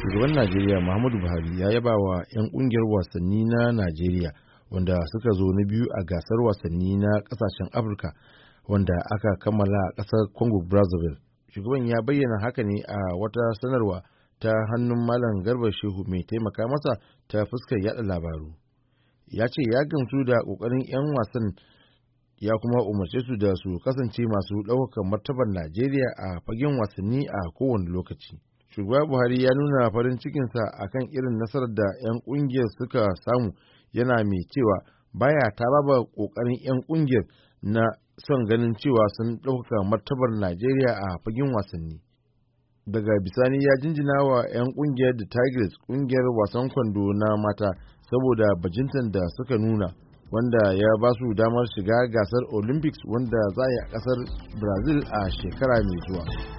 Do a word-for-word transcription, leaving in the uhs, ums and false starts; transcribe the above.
Shugaban Najeriya Muhammadu Buhari ya yaba wa 'yan kungiyar wasanni na Najeriya wanda suka zo na biyu a gasar wasanni na kasashen Afirka wanda aka kammala a ƙasar Congo Brazzaville. Shugaban ya bayyana haka ne a wata sanarwa ta hannun Malam Garba Shehu mai taimaka masa ta fuskar yada labaru. Ya ce ya gamsu da ƙoƙarin 'yan wasan ya kuma umarce su da su kasance masu ɗaukar martabar Najeriya a fagen wasanni a kowane lokaci. Shugaba Buhari ya nuna farin cikinsa akan irin nasarar da 'yan ƙungiyar suka samu, yana mai cewa baya ta baba ƙoƙarin 'yan ƙungiyar na son ganin cewa sun ɗaukaka martabar Najeriya a fagen wasanni. Daga bisani ya jinjina wa 'yan ƙungiyar da Tigers, ƙungiyar wasan kwando na mata, saboda bajintan da suka nuna, wanda ya ba su damar shiga gasar Olympics wanda za a yi a ƙasar Brazil a shekara mai zuwa.